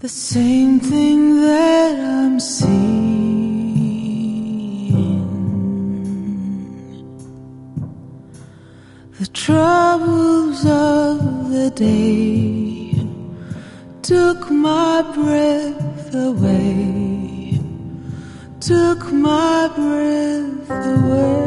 the same thing that I'm seeing. The troubles of the day took my breath away, took my breath away.